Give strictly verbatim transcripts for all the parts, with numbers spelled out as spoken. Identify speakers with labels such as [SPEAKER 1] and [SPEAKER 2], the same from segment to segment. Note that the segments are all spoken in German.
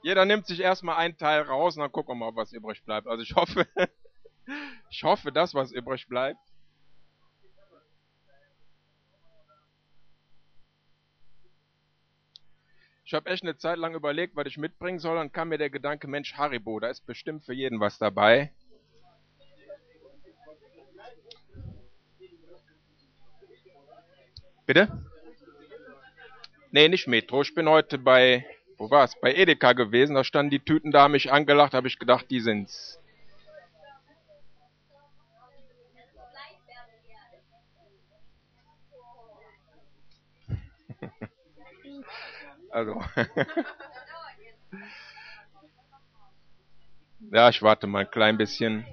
[SPEAKER 1] Jeder nimmt sich erstmal einen Teil raus und dann gucken wir mal, ob was übrig bleibt. Also ich hoffe, ich hoffe, dass was übrig bleibt. Ich habe echt eine Zeit lang überlegt, was ich mitbringen soll, und kam mir der Gedanke, Mensch, Haribo, da ist bestimmt für jeden was dabei. Bitte? Nee, nicht Metro. Ich bin heute bei, wo war's? Bei Edeka gewesen. Da standen die Tüten da, haben mich angelacht, habe ich gedacht, die sind's. Also. Ja, ich warte mal ein klein bisschen.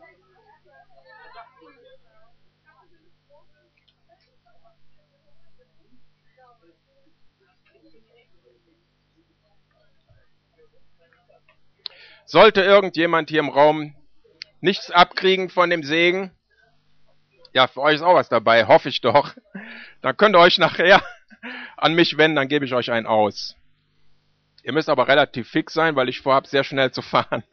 [SPEAKER 1] Sollte irgendjemand hier im Raum nichts abkriegen von dem Segen, ja, für euch ist auch was dabei, hoffe ich doch. Dann könnt ihr euch nachher an mich wenden, dann gebe ich euch einen aus. Ihr müsst aber relativ fix sein, weil ich vorhabe, sehr schnell zu fahren.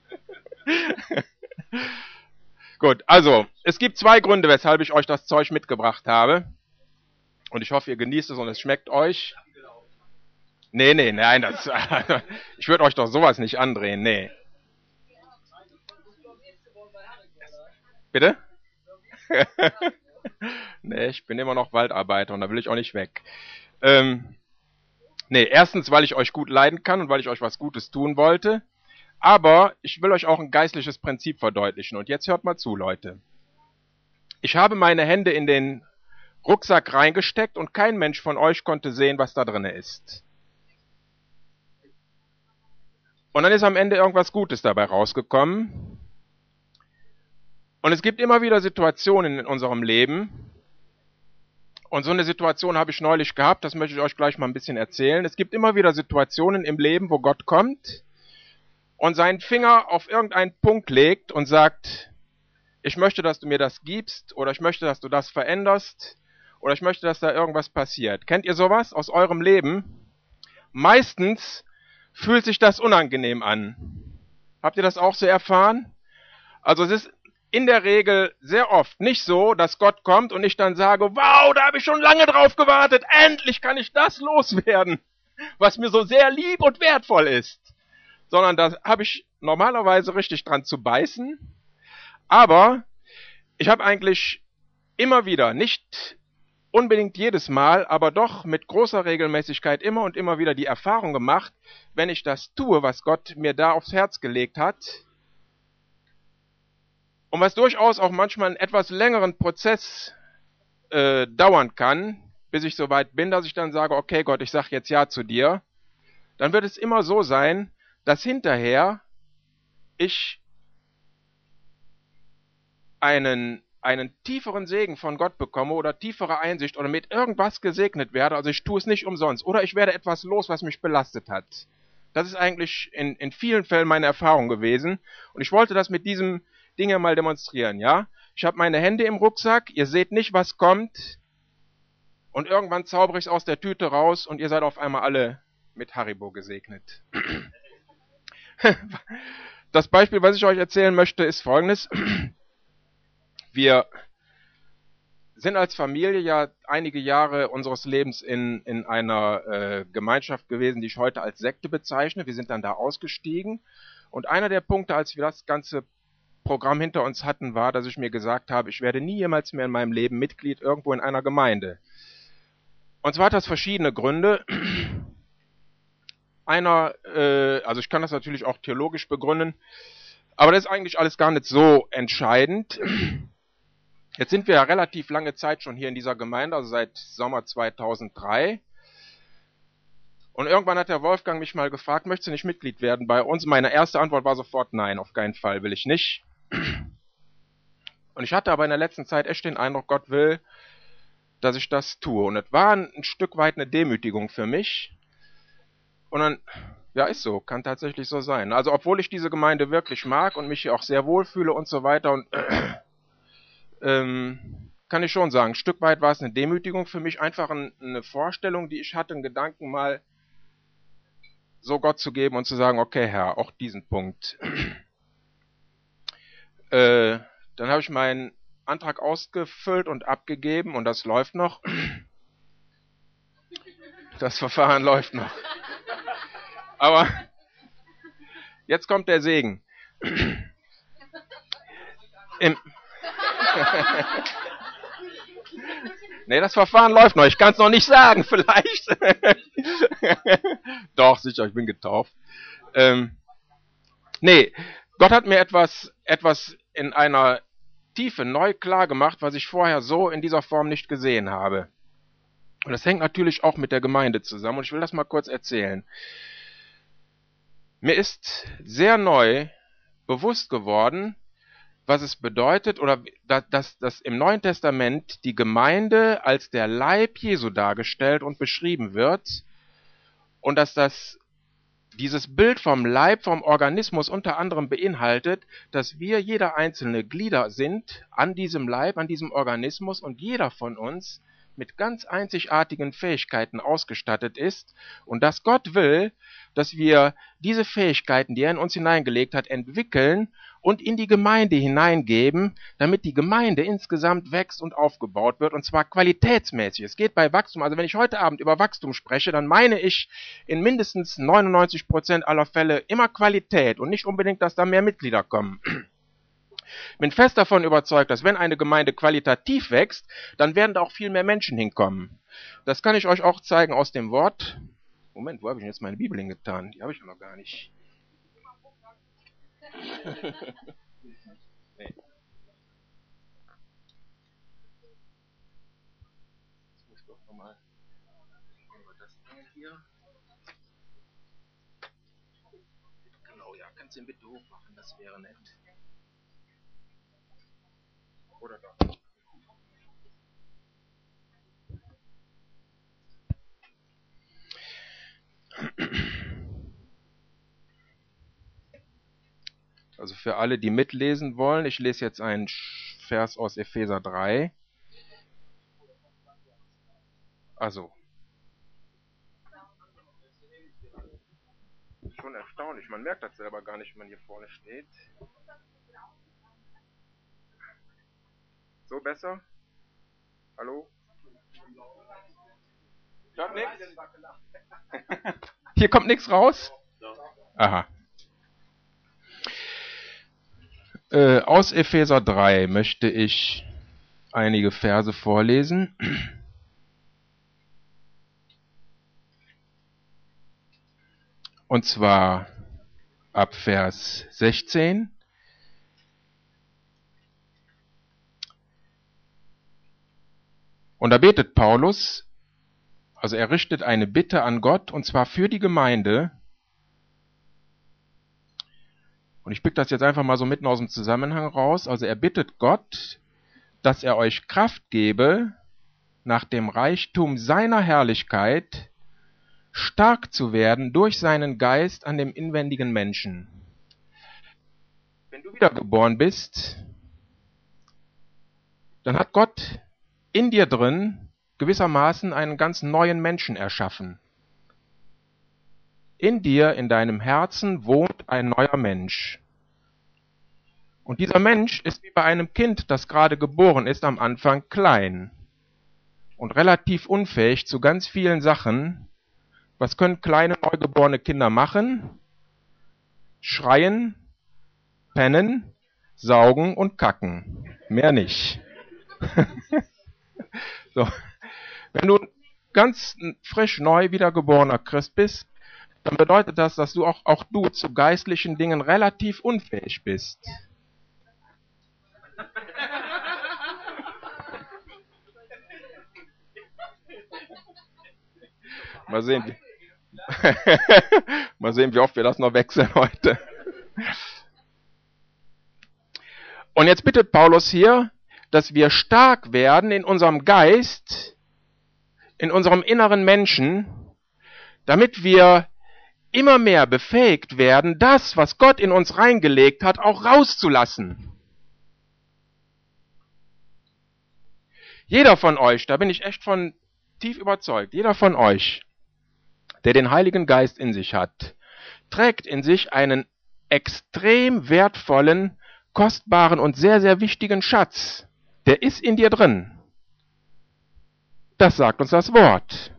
[SPEAKER 1] Gut, also, es gibt zwei Gründe, weshalb ich euch das Zeug mitgebracht habe. Und ich hoffe, ihr genießt es und es schmeckt euch. Nee, nee, nein, das, ich würde euch doch sowas nicht andrehen, nee. Bitte? Nee, ich bin immer noch Waldarbeiter und da will ich auch nicht weg. Ähm, nee, erstens, weil ich euch gut leiden kann und weil ich euch was Gutes tun wollte. Aber ich will euch auch ein geistliches Prinzip verdeutlichen. Und jetzt hört mal zu, Leute. Ich habe meine Hände in den Rucksack reingesteckt und kein Mensch von euch konnte sehen, was da drin ist. Und dann ist am Ende irgendwas Gutes dabei rausgekommen. Und es gibt immer wieder Situationen in unserem Leben. Und so eine Situation habe ich neulich gehabt, das möchte ich euch gleich mal ein bisschen erzählen. Es gibt immer wieder Situationen im Leben, wo Gott kommt und seinen Finger auf irgendeinen Punkt legt und sagt, ich möchte, dass du mir das gibst, oder ich möchte, dass du das veränderst, oder ich möchte, dass da irgendwas passiert. Kennt ihr sowas aus eurem Leben? Meistens fühlt sich das unangenehm an. Habt ihr das auch so erfahren? Also es ist in der Regel sehr oft nicht so, dass Gott kommt und ich dann sage, wow, da habe ich schon lange drauf gewartet, endlich kann ich das loswerden, was mir so sehr lieb und wertvoll ist. Sondern da habe ich normalerweise richtig dran zu beißen. Aber ich habe eigentlich immer wieder, nicht unbedingt jedes Mal, aber doch mit großer Regelmäßigkeit immer und immer wieder die Erfahrung gemacht, wenn ich das tue, was Gott mir da aufs Herz gelegt hat, und was durchaus auch manchmal einen etwas längeren Prozess äh, dauern kann, bis ich so weit bin, dass ich dann sage, okay Gott, ich sage jetzt Ja zu dir, dann wird es immer so sein, dass hinterher ich einen, einen tieferen Segen von Gott bekomme oder tiefere Einsicht oder mit irgendwas gesegnet werde. Also ich tue es nicht umsonst. Oder ich werde etwas los, was mich belastet hat. Das ist eigentlich in, in vielen Fällen meine Erfahrung gewesen. Und ich wollte das mit diesem Ding ja mal demonstrieren, ja? Ich habe meine Hände im Rucksack, ihr seht nicht, was kommt. Und irgendwann zaubere ich es aus der Tüte raus und ihr seid auf einmal alle mit Haribo gesegnet. Das Beispiel, was ich euch erzählen möchte, ist folgendes. Wir sind als Familie ja einige Jahre unseres Lebens in, in einer äh, Gemeinschaft gewesen, die ich heute als Sekte bezeichne. Wir sind dann da ausgestiegen. Und einer der Punkte, als wir das ganze Programm hinter uns hatten, war, dass ich mir gesagt habe, ich werde nie jemals mehr in meinem Leben Mitglied irgendwo in einer Gemeinde. Und zwar hat das verschiedene Gründe. Einer, äh, also ich kann das natürlich auch theologisch begründen, aber das ist eigentlich alles gar nicht so entscheidend. Jetzt sind wir ja relativ lange Zeit schon hier in dieser Gemeinde, also seit Sommer zweitausenddrei. Und irgendwann hat der Wolfgang mich mal gefragt, möchtest du nicht Mitglied werden bei uns? Meine erste Antwort war sofort, nein, auf keinen Fall, will ich nicht. Und ich hatte aber in der letzten Zeit echt den Eindruck, Gott will, dass ich das tue. Und es war ein, ein Stück weit eine Demütigung für mich. Und dann, ja, ist so, kann tatsächlich so sein. Also obwohl ich diese Gemeinde wirklich mag und mich hier auch sehr wohlfühle und so weiter, und äh, ähm, kann ich schon sagen, ein Stück weit war es eine Demütigung für mich, einfach ein, eine Vorstellung, die ich hatte, einen Gedanken mal so Gott zu geben und zu sagen, okay Herr, auch diesen Punkt. Äh, dann habe ich meinen Antrag ausgefüllt und abgegeben und das läuft noch. Das Verfahren läuft noch. Aber jetzt kommt der Segen. Im Nee, das Verfahren läuft noch. Ich kann es noch nicht sagen, vielleicht. Doch, sicher, ich bin getauft. Ähm, nee, Gott hat mir etwas, etwas in einer Tiefe neu klar gemacht, was ich vorher so in dieser Form nicht gesehen habe. Und das hängt natürlich auch mit der Gemeinde zusammen. Und ich will das mal kurz erzählen. Mir ist sehr neu bewusst geworden, was es bedeutet, oder dass, dass im Neuen Testament die Gemeinde als der Leib Jesu dargestellt und beschrieben wird und dass das dieses Bild vom Leib, vom Organismus unter anderem beinhaltet, dass wir jeder einzelne Glieder sind an diesem Leib, an diesem Organismus und jeder von uns mit ganz einzigartigen Fähigkeiten ausgestattet ist und dass Gott will, dass wir diese Fähigkeiten, die er in uns hineingelegt hat, entwickeln und in die Gemeinde hineingeben, damit die Gemeinde insgesamt wächst und aufgebaut wird, und zwar qualitätsmäßig. Es geht bei Wachstum, also wenn ich heute Abend über Wachstum spreche, dann meine ich in mindestens neunundneunzig Prozent aller Fälle immer Qualität und nicht unbedingt, dass da mehr Mitglieder kommen. Ich bin fest davon überzeugt, dass wenn eine Gemeinde qualitativ wächst, dann werden da auch viel mehr Menschen hinkommen. Das kann ich euch auch zeigen aus dem Wort. Moment, wo habe ich denn jetzt meine Bibel hingetan? Die habe ich ja noch gar nicht. Nee. Jetzt muss ich doch nochmal das Ding hier. Genau, ja, kannst du ihn bitte hochmachen, das wäre nett. Oder da. Also für alle, die mitlesen wollen, ich lese jetzt einen Vers aus Epheser drei. Also. Schon erstaunlich, man merkt das selber gar nicht, wenn man hier vorne steht. So besser? Hallo? Hört nichts? Hier kommt nichts raus? Aha. Äh, aus Epheser drei möchte ich einige Verse vorlesen. Und zwar ab Vers sechzehn. Und da betet Paulus, also er richtet eine Bitte an Gott, und zwar für die Gemeinde. Und ich pick das jetzt einfach mal so mitten aus dem Zusammenhang raus. Also er bittet Gott, dass er euch Kraft gebe, nach dem Reichtum seiner Herrlichkeit stark zu werden durch seinen Geist an dem inwendigen Menschen. Wenn du wiedergeboren bist, dann hat Gott in dir drin gewissermaßen einen ganz neuen Menschen erschaffen. In dir, in deinem Herzen wohnt ein neuer Mensch. Und dieser Mensch ist wie bei einem Kind, das gerade geboren ist, am Anfang klein und relativ unfähig zu ganz vielen Sachen. Was können kleine, neugeborene Kinder machen? Schreien, pennen, saugen und kacken. Mehr nicht. So. Wenn du ganz frisch neu wiedergeborener Christ bist, dann bedeutet das, dass du auch, auch du zu geistlichen Dingen relativ unfähig bist. Mal sehen, wie, mal sehen, wie oft wir das noch wechseln heute. Und jetzt bittet Paulus hier, dass wir stark werden in unserem Geist, in unserem inneren Menschen, damit wir immer mehr befähigt werden, das, was Gott in uns reingelegt hat, auch rauszulassen. Jeder von euch, da bin ich echt von tief überzeugt, jeder von euch, der den Heiligen Geist in sich hat, trägt in sich einen extrem wertvollen, kostbaren und sehr, sehr wichtigen Schatz. Der ist in dir drin. Das sagt uns das Wort.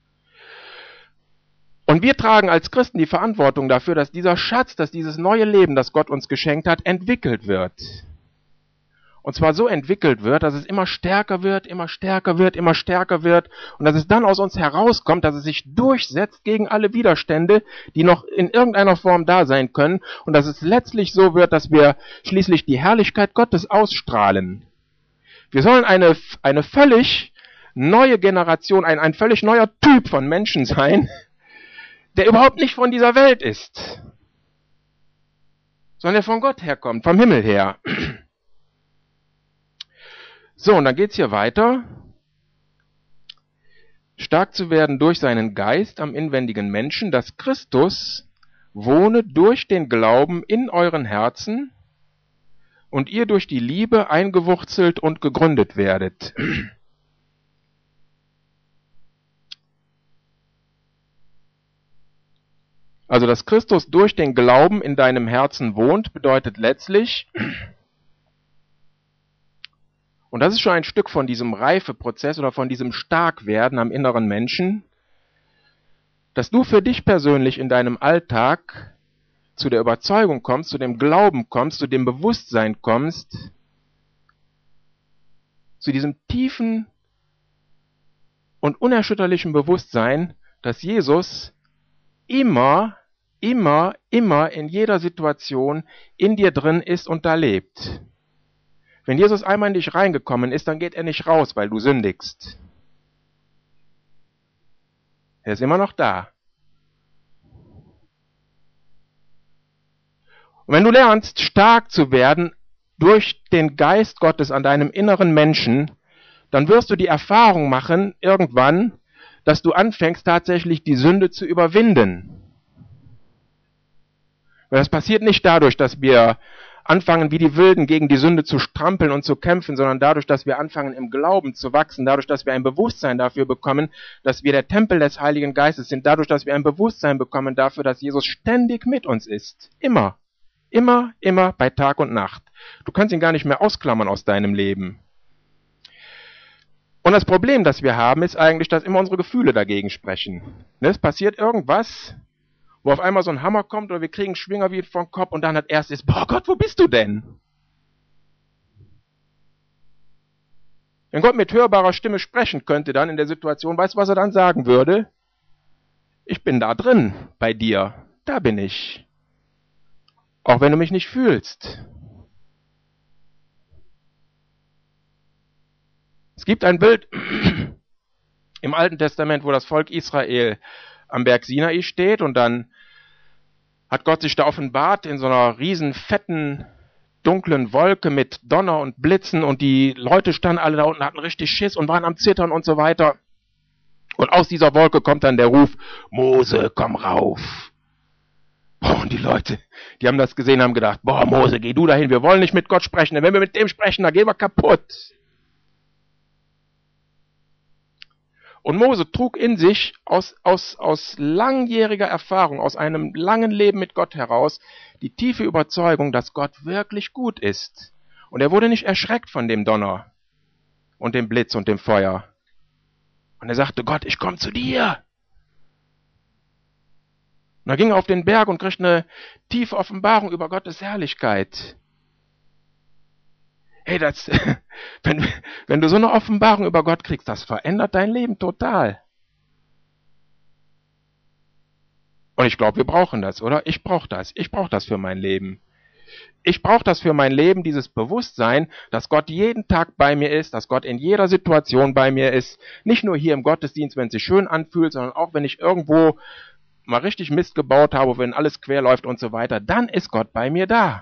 [SPEAKER 1] Und wir tragen als Christen die Verantwortung dafür, dass dieser Schatz, dass dieses neue Leben, das Gott uns geschenkt hat, entwickelt wird. Und zwar so entwickelt wird, dass es immer stärker wird, immer stärker wird, immer stärker wird und dass es dann aus uns herauskommt, dass es sich durchsetzt gegen alle Widerstände, die noch in irgendeiner Form da sein können und dass es letztlich so wird, dass wir schließlich die Herrlichkeit Gottes ausstrahlen. Wir sollen eine, eine völlig neue Generation, ein, ein völlig neuer Typ von Menschen sein, der überhaupt nicht von dieser Welt ist, sondern der von Gott herkommt, vom Himmel her. So, und dann geht's hier weiter. Stark zu werden durch seinen Geist am inwendigen Menschen, dass Christus wohne durch den Glauben in euren Herzen und ihr durch die Liebe eingewurzelt und gegründet werdet. Also, dass Christus durch den Glauben in deinem Herzen wohnt, bedeutet letztlich, und das ist schon ein Stück von diesem Reifeprozess oder von diesem Starkwerden am inneren Menschen, dass du für dich persönlich in deinem Alltag zu der Überzeugung kommst, zu dem Glauben kommst, zu dem Bewusstsein kommst, zu diesem tiefen und unerschütterlichen Bewusstsein, dass Jesus immer, immer, immer in jeder Situation in dir drin ist und da lebt. Wenn Jesus einmal in dich reingekommen ist, dann geht er nicht raus, weil du sündigst. Er ist immer noch da. Und wenn du lernst, stark zu werden durch den Geist Gottes an deinem inneren Menschen, dann wirst du die Erfahrung machen, irgendwann, dass du anfängst, tatsächlich die Sünde zu überwinden. Weil das passiert nicht dadurch, dass wir anfangen, wie die Wilden gegen die Sünde zu strampeln und zu kämpfen, sondern dadurch, dass wir anfangen, im Glauben zu wachsen, dadurch, dass wir ein Bewusstsein dafür bekommen, dass wir der Tempel des Heiligen Geistes sind, dadurch, dass wir ein Bewusstsein bekommen dafür, dass Jesus ständig mit uns ist. Immer. Immer, immer, bei Tag und Nacht. Du kannst ihn gar nicht mehr ausklammern aus deinem Leben. Und das Problem, das wir haben, ist eigentlich, dass immer unsere Gefühle dagegen sprechen. Es passiert irgendwas, wo auf einmal so ein Hammer kommt oder wir kriegen einen Schwinger wie vom Kopf und dann hat erst ist, boah Gott, wo bist du denn? Wenn Gott mit hörbarer Stimme sprechen könnte dann in der Situation, weißt du, was er dann sagen würde? Ich bin da drin, bei dir, da bin ich. Auch wenn du mich nicht fühlst. Es gibt ein Bild im Alten Testament, wo das Volk Israel am Berg Sinai steht und dann hat Gott sich da offenbart in so einer riesen fetten, dunklen Wolke mit Donner und Blitzen und die Leute standen alle da unten, hatten richtig Schiss und waren am Zittern und so weiter. Und aus dieser Wolke kommt dann der Ruf, Mose, komm rauf. Boah, und die Leute, die haben das gesehen, haben gedacht, boah, Mose, geh du dahin, wir wollen nicht mit Gott sprechen, denn wenn wir mit dem sprechen, dann gehen wir kaputt. Und Mose trug in sich aus, aus, aus langjähriger Erfahrung, aus einem langen Leben mit Gott heraus, die tiefe Überzeugung, dass Gott wirklich gut ist. Und er wurde nicht erschreckt von dem Donner und dem Blitz und dem Feuer. Und er sagte, Gott, ich komme zu dir. Und er ging auf den Berg und kriegte eine tiefe Offenbarung über Gottes Herrlichkeit. Hey, das, wenn, wenn du so eine Offenbarung über Gott kriegst, das verändert dein Leben total. Und ich glaube, wir brauchen das, oder? Ich brauche das. Ich brauche das für mein Leben. Ich brauche das für mein Leben, dieses Bewusstsein, dass Gott jeden Tag bei mir ist, dass Gott in jeder Situation bei mir ist. Nicht nur hier im Gottesdienst, wenn es sich schön anfühlt, sondern auch, wenn ich irgendwo mal richtig Mist gebaut habe, wenn alles quer läuft und so weiter, dann ist Gott bei mir da.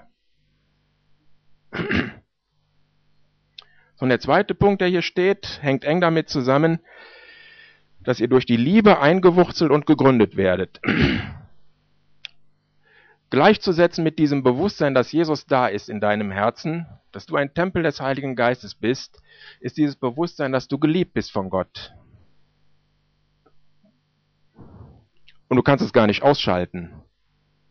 [SPEAKER 1] Und der zweite Punkt, der hier steht, hängt eng damit zusammen, dass ihr durch die Liebe eingewurzelt und gegründet werdet. Gleichzusetzen mit diesem Bewusstsein, dass Jesus da ist in deinem Herzen, dass du ein Tempel des Heiligen Geistes bist, ist dieses Bewusstsein, dass du geliebt bist von Gott. Und du kannst es gar nicht ausschalten.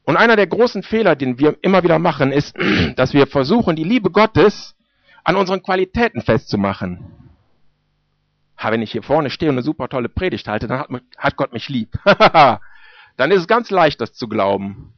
[SPEAKER 1] Und einer der großen Fehler, den wir immer wieder machen, ist, dass wir versuchen, die Liebe Gottes an unseren Qualitäten festzumachen. Ha, wenn ich hier vorne stehe und eine super tolle Predigt halte, dann hat, hat Gott mich lieb. Dann ist es ganz leicht, das zu glauben.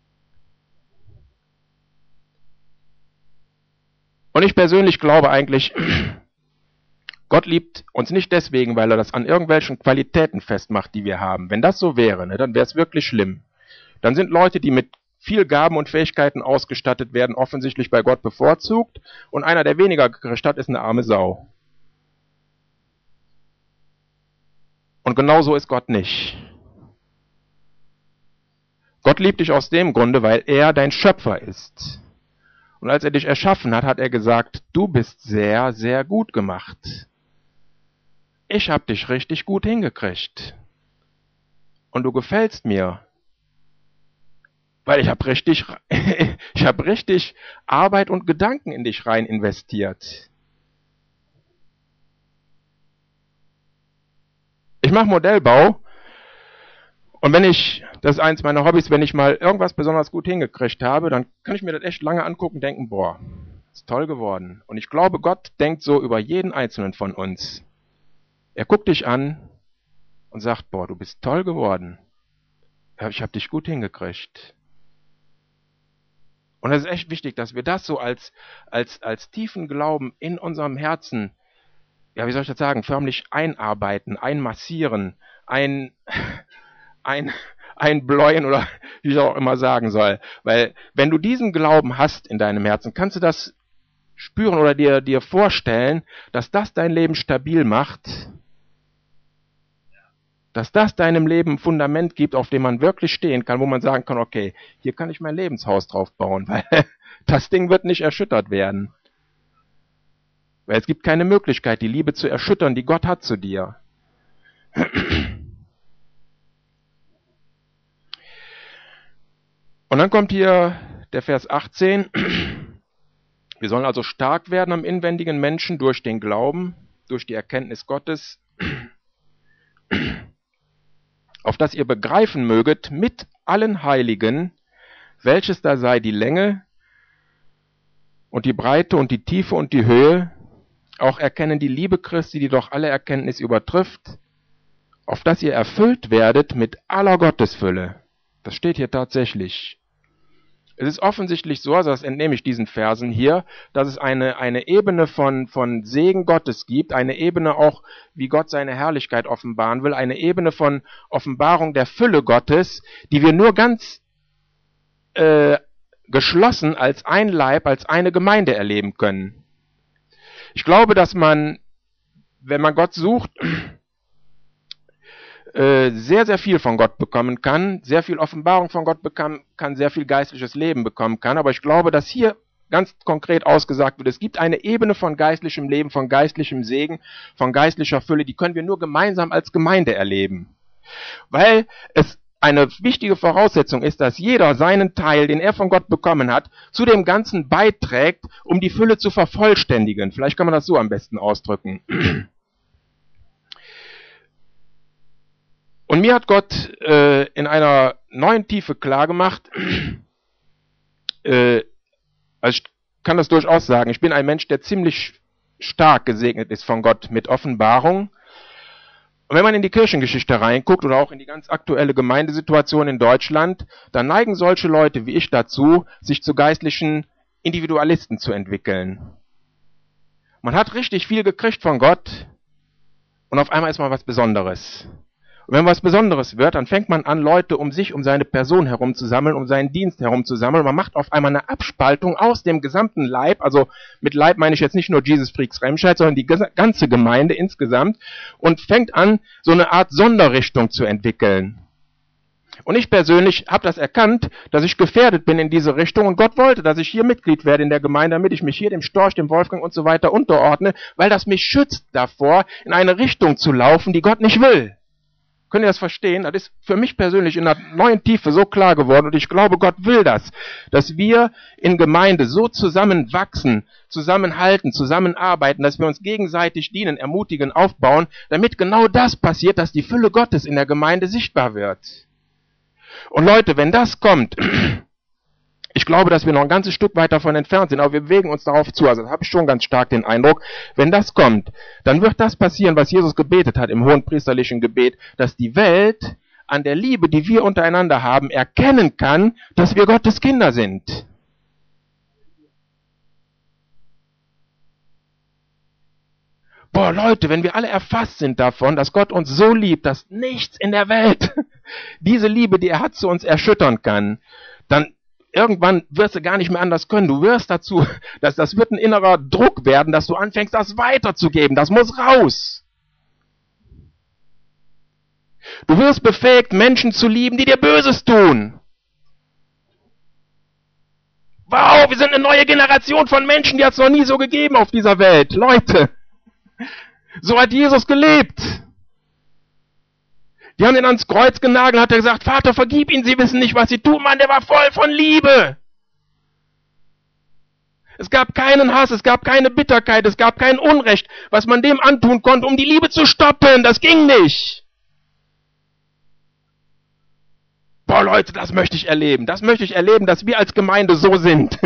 [SPEAKER 1] Und ich persönlich glaube eigentlich, Gott liebt uns nicht deswegen, weil er das an irgendwelchen Qualitäten festmacht, die wir haben. Wenn das so wäre, ne, dann wäre es wirklich schlimm. Dann sind Leute, die mit viel Gaben und Fähigkeiten ausgestattet werden, offensichtlich bei Gott bevorzugt. Und einer, der weniger gekriegt hat, ist eine arme Sau. Und genau so ist Gott nicht. Gott liebt dich aus dem Grunde, weil er dein Schöpfer ist. Und als er dich erschaffen hat, hat er gesagt, du bist sehr, sehr gut gemacht. Ich habe dich richtig gut hingekriegt. Und du gefällst mir. Weil ich habe richtig, ich habe richtig Arbeit und Gedanken in dich rein investiert. Ich mache Modellbau. Und wenn ich, das ist eins meiner Hobbys, wenn ich mal irgendwas besonders gut hingekriegt habe, dann kann ich mir das echt lange angucken und denken, boah, ist toll geworden. Und ich glaube, Gott denkt so über jeden Einzelnen von uns. Er guckt dich an und sagt, boah, du bist toll geworden. Ich habe dich gut hingekriegt. Und es ist echt wichtig, dass wir das so als, als, als tiefen Glauben in unserem Herzen, ja, wie soll ich das sagen, förmlich einarbeiten, einmassieren, ein, ein, einbläuen oder wie ich auch immer sagen soll. Weil wenn du diesen Glauben hast in deinem Herzen, kannst du das spüren oder dir, dir vorstellen, dass das dein Leben stabil macht, dass das deinem Leben ein Fundament gibt, auf dem man wirklich stehen kann, wo man sagen kann, okay, hier kann ich mein Lebenshaus drauf bauen, weil das Ding wird nicht erschüttert werden. Weil es gibt keine Möglichkeit, die Liebe zu erschüttern, die Gott hat zu dir. Und dann kommt hier der Vers achtzehn. Wir sollen also stark werden am inwendigen Menschen durch den Glauben, durch die Erkenntnis Gottes, auf dass ihr begreifen möget mit allen Heiligen, welches da sei die Länge und die Breite und die Tiefe und die Höhe, auch erkennen die Liebe Christi, die doch alle Erkenntnis übertrifft, auf dass ihr erfüllt werdet mit aller Gottesfülle. Das steht hier tatsächlich. Es ist offensichtlich so, also das entnehme ich diesen Versen hier, dass es eine, eine Ebene von, von Segen Gottes gibt, eine Ebene auch, wie Gott seine Herrlichkeit offenbaren will, eine Ebene von Offenbarung der Fülle Gottes, die wir nur ganz äh, geschlossen als ein Leib, als eine Gemeinde erleben können. Ich glaube, dass man, wenn man Gott sucht, sehr, sehr viel von Gott bekommen kann, sehr viel Offenbarung von Gott bekommen kann, sehr viel geistliches Leben bekommen kann. Aber ich glaube, dass hier ganz konkret ausgesagt wird, es gibt eine Ebene von geistlichem Leben, von geistlichem Segen, von geistlicher Fülle, die können wir nur gemeinsam als Gemeinde erleben. Weil es eine wichtige Voraussetzung ist, dass jeder seinen Teil, den er von Gott bekommen hat, zu dem Ganzen beiträgt, um die Fülle zu vervollständigen. Vielleicht kann man das so am besten ausdrücken. Und mir hat Gott äh, in einer neuen Tiefe klargemacht, äh, also ich kann das durchaus sagen, ich bin ein Mensch, der ziemlich stark gesegnet ist von Gott mit Offenbarung. Und wenn man in die Kirchengeschichte reinguckt oder auch in die ganz aktuelle Gemeindesituation in Deutschland, dann neigen solche Leute wie ich dazu, sich zu geistlichen Individualisten zu entwickeln. Man hat richtig viel gekriegt von Gott und auf einmal ist mal was Besonderes. Und wenn was Besonderes wird, dann fängt man an, Leute um sich, um seine Person herum zu sammeln, um seinen Dienst herum zu sammeln. Und man macht auf einmal eine Abspaltung aus dem gesamten Leib. Also mit Leib meine ich jetzt nicht nur Jesus Freaks Remscheid, sondern die ganze Gemeinde insgesamt. Und fängt an, so eine Art Sonderrichtung zu entwickeln. Und ich persönlich habe das erkannt, dass ich gefährdet bin in diese Richtung. Und Gott wollte, dass ich hier Mitglied werde in der Gemeinde, damit ich mich hier dem Storch, dem Wolfgang und so weiter unterordne, weil das mich schützt davor, in eine Richtung zu laufen, die Gott nicht will. Könnt ihr das verstehen? Das ist für mich persönlich in einer neuen Tiefe so klar geworden und ich glaube, Gott will das, dass wir in Gemeinde so zusammenwachsen, zusammenhalten, zusammenarbeiten, dass wir uns gegenseitig dienen, ermutigen, aufbauen, damit genau das passiert, dass die Fülle Gottes in der Gemeinde sichtbar wird. Und Leute, wenn das kommt, ich glaube, dass wir noch ein ganzes Stück weit davon entfernt sind, aber wir bewegen uns darauf zu. Also da habe ich schon ganz stark den Eindruck, wenn das kommt, dann wird das passieren, was Jesus gebetet hat im hohenpriesterlichen Gebet, dass die Welt an der Liebe, die wir untereinander haben, erkennen kann, dass wir Gottes Kinder sind. Boah, Leute, wenn wir alle erfasst sind davon, dass Gott uns so liebt, dass nichts in der Welt diese Liebe, die er hat, zu uns erschüttern kann, dann irgendwann wirst du gar nicht mehr anders können. Du wirst dazu, dass das wird ein innerer Druck werden, dass du anfängst, das weiterzugeben. Das muss raus. Du wirst befähigt, Menschen zu lieben, die dir Böses tun. Wow, wir sind eine neue Generation von Menschen, die hat es noch nie so gegeben auf dieser Welt. Leute, so hat Jesus gelebt. Die haben ihn ans Kreuz genagelt, hat er gesagt, Vater, vergib ihnen, sie wissen nicht, was sie tun. Mann, der war voll von Liebe. Es gab keinen Hass, es gab keine Bitterkeit, es gab kein Unrecht, was man dem antun konnte, um die Liebe zu stoppen. Das ging nicht. Boah, Leute, das möchte ich erleben. Das möchte ich erleben, dass wir als Gemeinde so sind.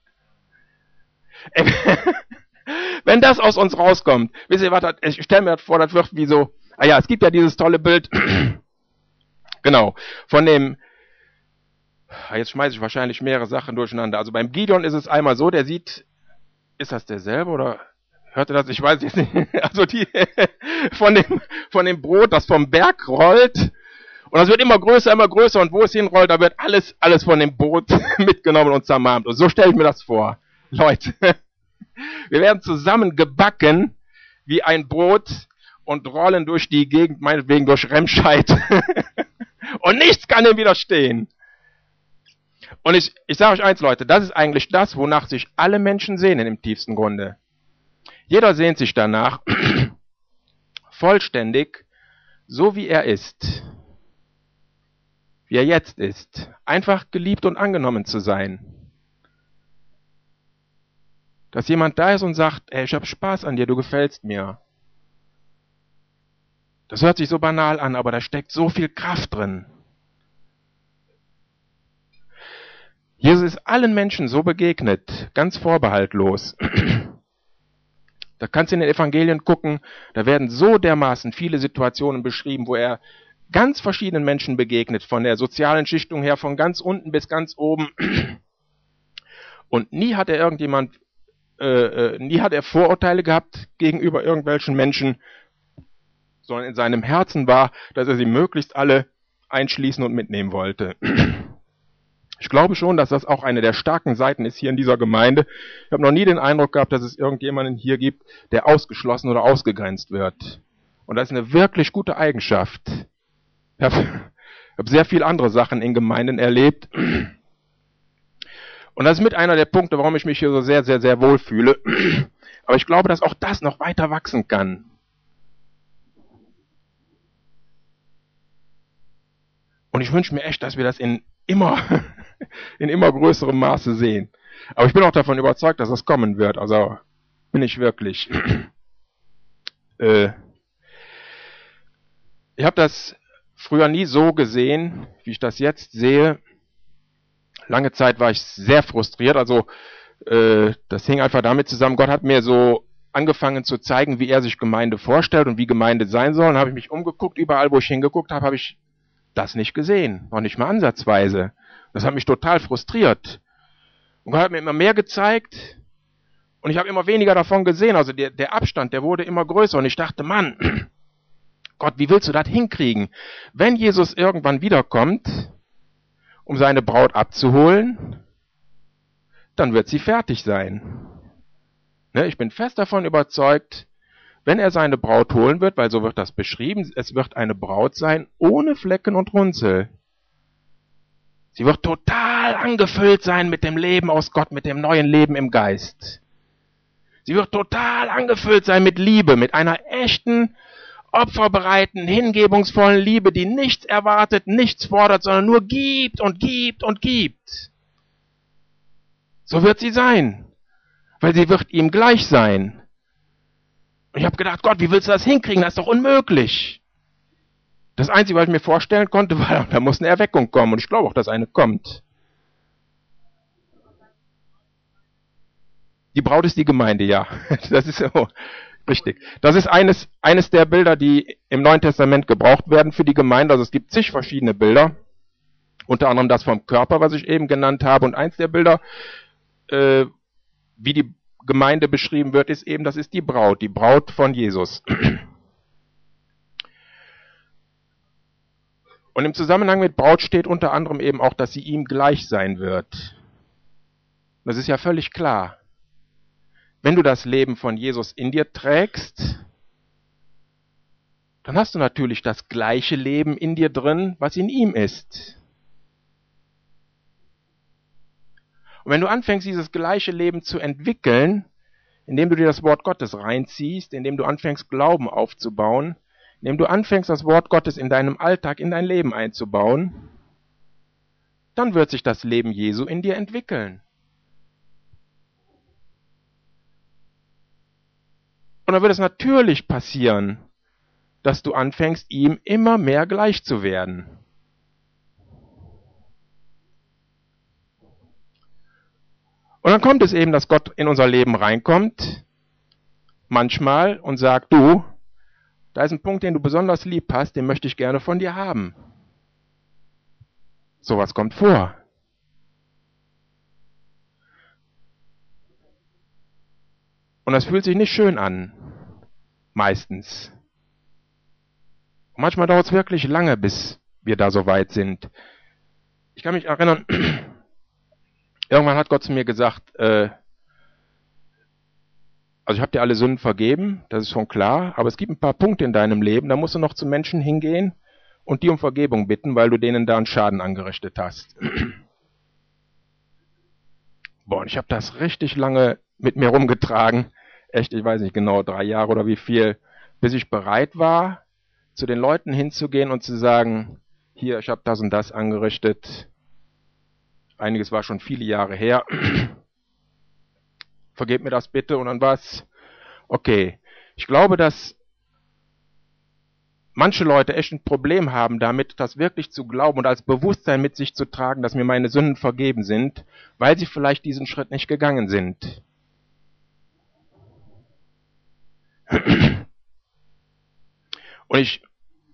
[SPEAKER 1] Wenn das aus uns rauskommt, wisst ihr was, ich stelle mir das vor, das wird wie so, ah ja, es gibt ja dieses tolle Bild, genau, von dem, jetzt schmeiße ich wahrscheinlich mehrere Sachen durcheinander. Also beim Gideon ist es einmal so, der sieht, ist das derselbe oder hört ihr das? Ich weiß jetzt nicht. Also die, von dem, von dem Brot, das vom Berg rollt, und das wird immer größer, immer größer, und wo es hinrollt, da wird alles, alles von dem Brot mitgenommen und zermalmt. Und so stelle ich mir das vor. Leute, wir werden zusammen gebacken wie ein Brot und rollen durch die Gegend, meinetwegen durch Remscheid. Und nichts kann dem widerstehen. Und ich, ich sage euch eins, Leute, das ist eigentlich das, wonach sich alle Menschen sehnen im tiefsten Grunde. Jeder sehnt sich danach, vollständig, so wie er ist, wie er jetzt ist, einfach geliebt und angenommen zu sein. Dass jemand da ist und sagt, ey, ich habe Spaß an dir, du gefällst mir. Das hört sich so banal an, aber da steckt so viel Kraft drin. Jesus ist allen Menschen so begegnet, ganz vorbehaltlos. Da kannst du in den Evangelien gucken, da werden so dermaßen viele Situationen beschrieben, wo er ganz verschiedenen Menschen begegnet, von der sozialen Schichtung her, von ganz unten bis ganz oben. Und nie hat er irgendjemand, äh, nie hat er Vorurteile gehabt gegenüber irgendwelchen Menschen, sondern in seinem Herzen war, dass er sie möglichst alle einschließen und mitnehmen wollte. Ich glaube schon, dass das auch eine der starken Seiten ist hier in dieser Gemeinde. Ich habe noch nie den Eindruck gehabt, dass es irgendjemanden hier gibt, der ausgeschlossen oder ausgegrenzt wird. Und das ist eine wirklich gute Eigenschaft. Ich habe hab sehr viele andere Sachen in Gemeinden erlebt. Und das ist mit einer der Punkte, warum ich mich hier so sehr, sehr, sehr wohl fühle. Aber ich glaube, dass auch das noch weiter wachsen kann. Und ich wünsche mir echt, dass wir das in immer, in immer größerem Maße sehen. Aber ich bin auch davon überzeugt, dass das kommen wird. Also bin ich wirklich. äh, ich habe das früher nie so gesehen, wie ich das jetzt sehe. Lange Zeit war ich sehr frustriert. Also äh, das hing einfach damit zusammen, Gott hat mir so angefangen zu zeigen, wie er sich Gemeinde vorstellt und wie Gemeinde sein soll. Dann habe ich mich umgeguckt, überall wo ich hingeguckt habe, habe ich das nicht gesehen, noch nicht mal ansatzweise. Das hat mich total frustriert. Und Gott hat mir immer mehr gezeigt und ich habe immer weniger davon gesehen. Also der, der Abstand, der wurde immer größer und ich dachte, Mann, Gott, wie willst du das hinkriegen? Wenn Jesus irgendwann wiederkommt, um seine Braut abzuholen, dann wird sie fertig sein. Ne, ich bin fest davon überzeugt, wenn er seine Braut holen wird, weil so wird das beschrieben, es wird eine Braut sein ohne Flecken und Runzel. Sie wird total angefüllt sein mit dem Leben aus Gott, mit dem neuen Leben im Geist. Sie wird total angefüllt sein mit Liebe, mit einer echten, opferbereiten, hingebungsvollen Liebe, die nichts erwartet, nichts fordert, sondern nur gibt und gibt und gibt. So wird sie sein, weil sie wird ihm gleich sein. Und ich habe gedacht, Gott, wie willst du das hinkriegen? Das ist doch unmöglich. Das Einzige, was ich mir vorstellen konnte, war, da muss eine Erweckung kommen. Und ich glaube auch, dass eine kommt. Die Braut ist die Gemeinde, ja. Das ist so richtig. Das ist eines, eines der Bilder, die im Neuen Testament gebraucht werden für die Gemeinde. Also es gibt zig verschiedene Bilder. Unter anderem das vom Körper, was ich eben genannt habe. Und eins der Bilder, äh, wie die Gemeinde beschrieben wird, ist eben, das ist die Braut, die Braut von Jesus. Und im Zusammenhang mit Braut steht unter anderem eben auch, dass sie ihm gleich sein wird. Das ist ja völlig klar. Wenn du das Leben von Jesus in dir trägst, dann hast du natürlich das gleiche Leben in dir drin, was in ihm ist. Und wenn du anfängst, dieses gleiche Leben zu entwickeln, indem du dir das Wort Gottes reinziehst, indem du anfängst, Glauben aufzubauen, indem du anfängst, das Wort Gottes in deinem Alltag, in dein Leben einzubauen, dann wird sich das Leben Jesu in dir entwickeln. Und dann wird es natürlich passieren, dass du anfängst, ihm immer mehr gleich zu werden. Und dann kommt es eben, dass Gott in unser Leben reinkommt, manchmal, und sagt, du, da ist ein Punkt, den du besonders lieb hast, den möchte ich gerne von dir haben. Sowas kommt vor. Und das fühlt sich nicht schön an. Meistens. Und manchmal dauert es wirklich lange, bis wir da so weit sind. Ich kann mich erinnern, irgendwann hat Gott zu mir gesagt, äh, also ich habe dir alle Sünden vergeben, das ist schon klar, aber es gibt ein paar Punkte in deinem Leben, da musst du noch zu Menschen hingehen und die um Vergebung bitten, weil du denen da einen Schaden angerichtet hast. Boah, und ich habe das richtig lange mit mir rumgetragen, echt, ich weiß nicht genau, drei Jahre oder wie viel, bis ich bereit war, zu den Leuten hinzugehen und zu sagen, hier, ich habe das und das angerichtet, einiges war schon viele Jahre her, vergebt mir das bitte, und dann war es okay. Ich glaube, dass manche Leute echt ein Problem haben damit, das wirklich zu glauben und als Bewusstsein mit sich zu tragen, dass mir meine Sünden vergeben sind, weil sie vielleicht diesen Schritt nicht gegangen sind. Und ich,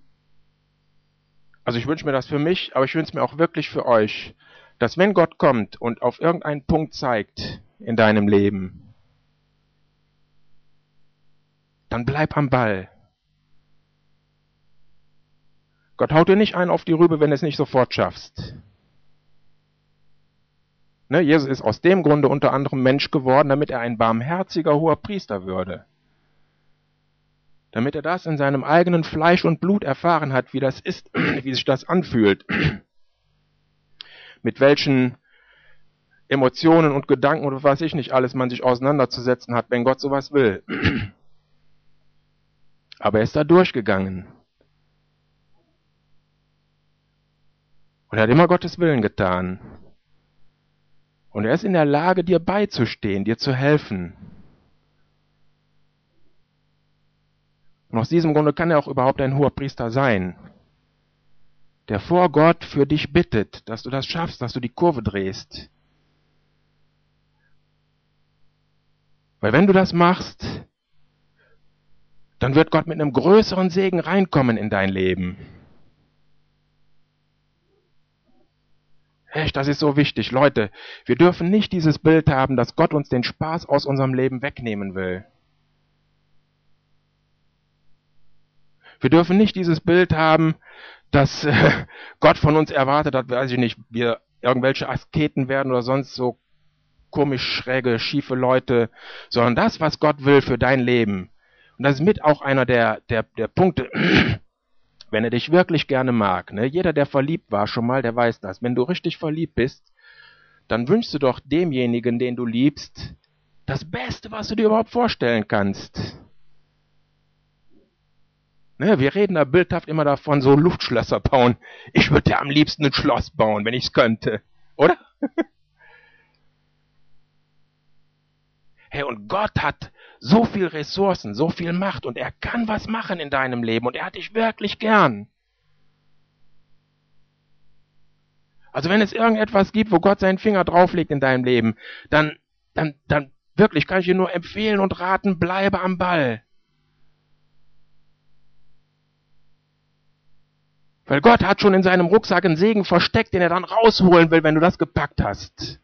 [SPEAKER 1] also ich wünsche mir das für mich, aber ich wünsche mir auch wirklich für euch, dass wenn Gott kommt und auf irgendeinen Punkt zeigt in deinem Leben, dann bleib am Ball. Gott haut dir nicht einen auf die Rübe, wenn du es nicht sofort schaffst. Ne, Jesus ist aus dem Grunde unter anderem Mensch geworden, damit er ein barmherziger hoher Priester würde. Damit er das in seinem eigenen Fleisch und Blut erfahren hat, wie das ist, wie sich das anfühlt. Mit welchen Emotionen und Gedanken oder was ich nicht alles man sich auseinanderzusetzen hat, wenn Gott sowas will. Aber er ist da durchgegangen. Und er hat immer Gottes Willen getan. Und er ist in der Lage, dir beizustehen, dir zu helfen. Und aus diesem Grunde kann er auch überhaupt ein hoher Priester sein, der vor Gott für dich bittet, dass du das schaffst, dass du die Kurve drehst. Weil wenn du das machst, dann wird Gott mit einem größeren Segen reinkommen in dein Leben. Echt, das ist so wichtig. Leute, wir dürfen nicht dieses Bild haben, dass Gott uns den Spaß aus unserem Leben wegnehmen will. Wir dürfen nicht dieses Bild haben, dass äh, Gott von uns erwartet hat, weiß ich nicht, wir irgendwelche Asketen werden oder sonst so komisch schräge, schiefe Leute, sondern das, was Gott will für dein Leben. Und das ist mit auch einer der, der, der Punkte, wenn er dich wirklich gerne mag. Ne? Jeder, der verliebt war schon mal, der weiß das. Wenn du richtig verliebt bist, dann wünschst du doch demjenigen, den du liebst, das Beste, was du dir überhaupt vorstellen kannst. Ne, wir reden da bildhaft immer davon, so Luftschlösser bauen. Ich würde ja am liebsten ein Schloss bauen, wenn ich es könnte. Oder? Hey, und Gott hat so viel Ressourcen, so viel Macht und er kann was machen in deinem Leben und er hat dich wirklich gern. Also wenn es irgendetwas gibt, wo Gott seinen Finger drauflegt in deinem Leben, dann, dann, dann wirklich kann ich dir nur empfehlen und raten, bleibe am Ball. Weil Gott hat schon in seinem Rucksack einen Segen versteckt, den er dann rausholen will, wenn du das gepackt hast.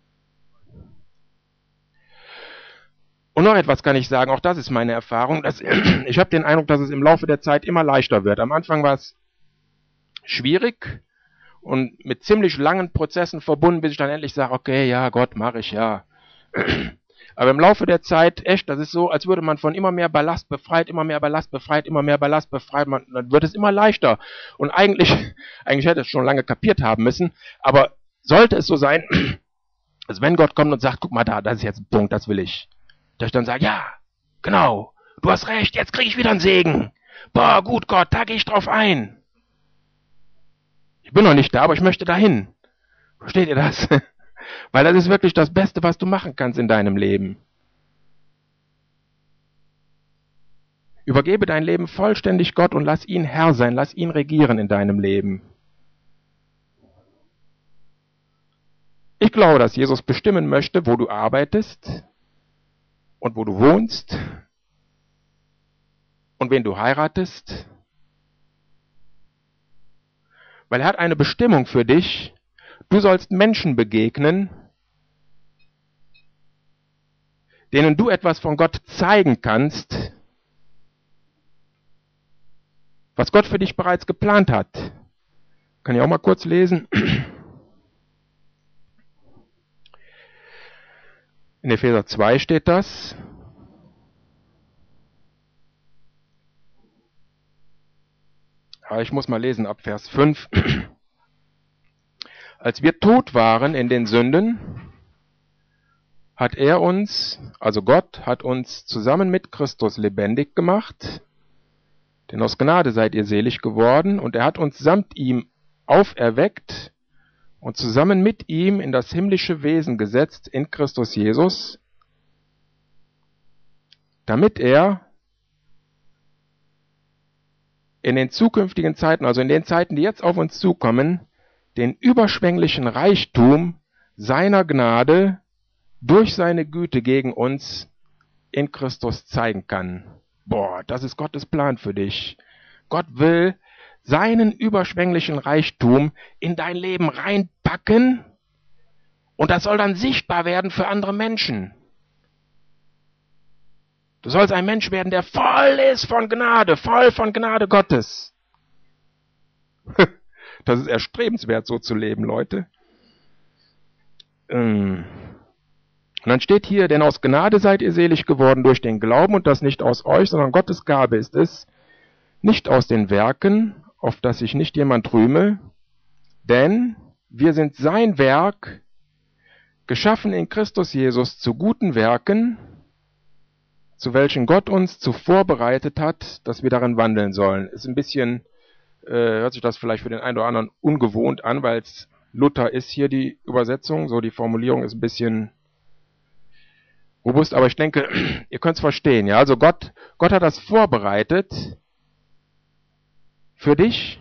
[SPEAKER 1] Und noch etwas kann ich sagen, auch das ist meine Erfahrung. Dass, ich habe den Eindruck, dass es im Laufe der Zeit immer leichter wird. Am Anfang war es schwierig und mit ziemlich langen Prozessen verbunden, bis ich dann endlich sage, okay, ja, Gott, mache ich, ja. Aber im Laufe der Zeit, echt, das ist so, als würde man von immer mehr Ballast befreit, immer mehr Ballast befreit, immer mehr Ballast befreit, man, dann wird es immer leichter. Und eigentlich, eigentlich hätte es schon lange kapiert haben müssen, aber sollte es so sein, dass wenn Gott kommt und sagt, guck mal da, das ist jetzt ein Punkt, das will ich. Dass ich dann sage, ja, genau, du hast recht, jetzt kriege ich wieder einen Segen. Boah, gut Gott, da gehe ich drauf ein. Ich bin noch nicht da, aber ich möchte dahin. Versteht ihr das? Weil das ist wirklich das Beste, was du machen kannst in deinem Leben. Übergebe dein Leben vollständig Gott und lass ihn Herr sein, lass ihn regieren in deinem Leben. Ich glaube, dass Jesus bestimmen möchte, wo du arbeitest und wo du wohnst und wen du heiratest. Weil er hat eine Bestimmung für dich. Du sollst Menschen begegnen, denen du etwas von Gott zeigen kannst, was Gott für dich bereits geplant hat. Kann ich auch mal kurz lesen. In Epheser zwei steht das. Aber ich muss mal lesen ab Vers fünf. Als wir tot waren in den Sünden, hat er uns, also Gott, hat uns zusammen mit Christus lebendig gemacht, denn aus Gnade seid ihr selig geworden, und er hat uns samt ihm auferweckt und zusammen mit ihm in das himmlische Wesen gesetzt in Christus Jesus, damit er in den zukünftigen Zeiten, also in den Zeiten, die jetzt auf uns zukommen, den überschwänglichen Reichtum seiner Gnade durch seine Güte gegen uns in Christus zeigen kann. Boah, das ist Gottes Plan für dich. Gott will seinen überschwänglichen Reichtum in dein Leben reinpacken und das soll dann sichtbar werden für andere Menschen. Du sollst ein Mensch werden, der voll ist von Gnade, voll von Gnade Gottes. Das ist erstrebenswert, so zu leben, Leute. Und dann steht hier, denn aus Gnade seid ihr selig geworden durch den Glauben, und das nicht aus euch, sondern Gottes Gabe ist es, nicht aus den Werken, auf das sich nicht jemand rühme, denn wir sind sein Werk, geschaffen in Christus Jesus zu guten Werken, zu welchen Gott uns zuvor bereitet hat, dass wir darin wandeln sollen. Ist ein bisschen, äh, hört sich das vielleicht für den einen oder anderen ungewohnt an, weil es Luther ist hier die Übersetzung, so die Formulierung ist ein bisschen robust, aber ich denke, ihr könnt es verstehen. Ja, also Gott, Gott hat das vorbereitet für dich,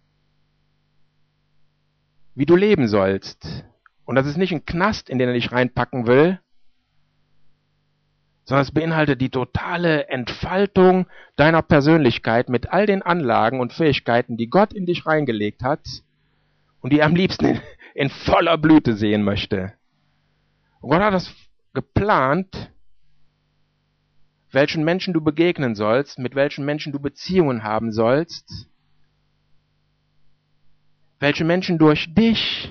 [SPEAKER 1] wie du leben sollst. Und das ist nicht ein Knast, in den er dich reinpacken will, sondern es beinhaltet die totale Entfaltung deiner Persönlichkeit mit all den Anlagen und Fähigkeiten, die Gott in dich reingelegt hat und die er am liebsten in, in voller Blüte sehen möchte. Und Gott hat das geplant, welchen Menschen du begegnen sollst, mit welchen Menschen du Beziehungen haben sollst, welche Menschen durch dich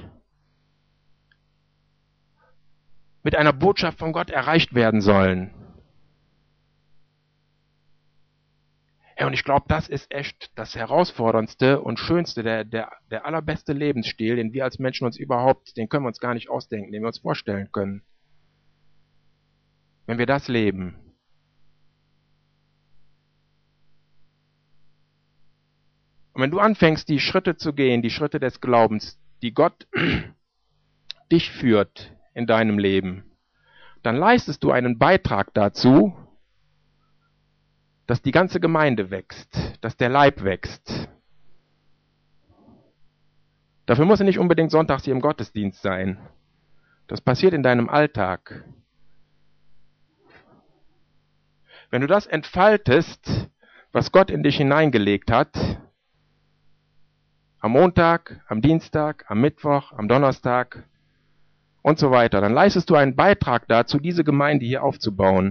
[SPEAKER 1] mit einer Botschaft von Gott erreicht werden sollen. Ja, und ich glaube, das ist echt das herausforderndste und schönste, der, der, der allerbeste Lebensstil, den wir als Menschen uns überhaupt, den können wir uns gar nicht ausdenken, den wir uns vorstellen können. Wenn wir das leben. Und wenn du anfängst, die Schritte zu gehen, die Schritte des Glaubens, die Gott dich führt in deinem Leben, dann leistest du einen Beitrag dazu, dass die ganze Gemeinde wächst, dass der Leib wächst. Dafür muss er nicht unbedingt sonntags hier im Gottesdienst sein. Das passiert in deinem Alltag. Wenn du das entfaltest, was Gott in dich hineingelegt hat, am Montag, am Dienstag, am Mittwoch, am Donnerstag und so weiter, dann leistest du einen Beitrag dazu, diese Gemeinde hier aufzubauen.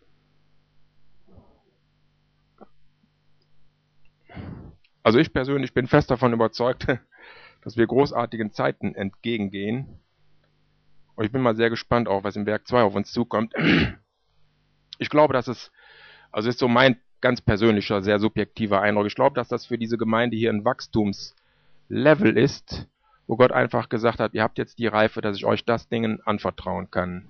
[SPEAKER 1] Also ich persönlich bin fest davon überzeugt, dass wir großartigen Zeiten entgegengehen. Und ich bin mal sehr gespannt auch, was im Werk zwei auf uns zukommt. Ich glaube, dass es, also ist so mein ganz persönlicher, sehr subjektiver Eindruck, ich glaube, dass das für diese Gemeinde hier ein Wachstumslevel ist, wo Gott einfach gesagt hat, ihr habt jetzt die Reife, dass ich euch das Ding anvertrauen kann.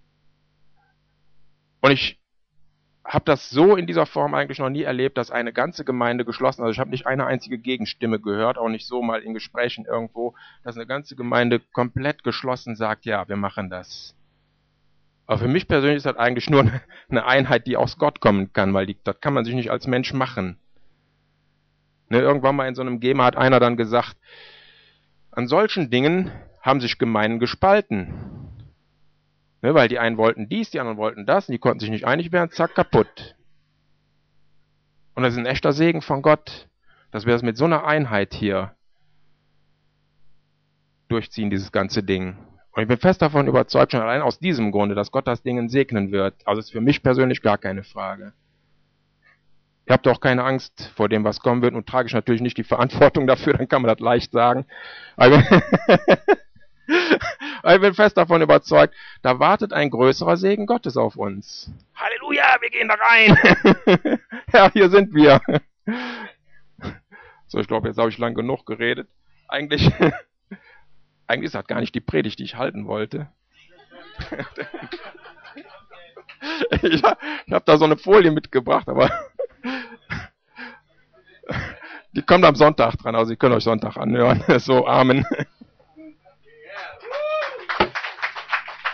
[SPEAKER 1] Und ich habe das so in dieser Form eigentlich noch nie erlebt, dass eine ganze Gemeinde geschlossen, also ich habe nicht eine einzige Gegenstimme gehört, auch nicht so mal in Gesprächen irgendwo, dass eine ganze Gemeinde komplett geschlossen sagt, ja, wir machen das. Aber für mich persönlich ist das eigentlich nur eine Einheit, die aus Gott kommen kann, weil die, das kann man sich nicht als Mensch machen. Ne, irgendwann mal in so einem Gema hat einer dann gesagt, an solchen Dingen haben sich Gemeinden gespalten. Ne, weil die einen wollten dies, die anderen wollten das, und die konnten sich nicht einig werden, zack, kaputt. Und das ist ein echter Segen von Gott, dass wir das mit so einer Einheit hier durchziehen, dieses ganze Ding. Und ich bin fest davon überzeugt, schon allein aus diesem Grunde, dass Gott das Ding segnen wird. Also ist für mich persönlich gar keine Frage. Ihr habt auch keine Angst vor dem, was kommen wird, und trage ich natürlich nicht die Verantwortung dafür, dann kann man das leicht sagen. Aber ich bin fest davon überzeugt, da wartet ein größerer Segen Gottes auf uns. Halleluja, wir gehen da rein. Ja, hier sind wir. So, ich glaube, jetzt habe ich lang genug geredet. Eigentlich, eigentlich ist das gar nicht die Predigt, die ich halten wollte. Ich, ich habe da so eine Folie mitgebracht, aber die kommt am Sonntag dran, also ihr könnt euch Sonntag anhören. So, Amen.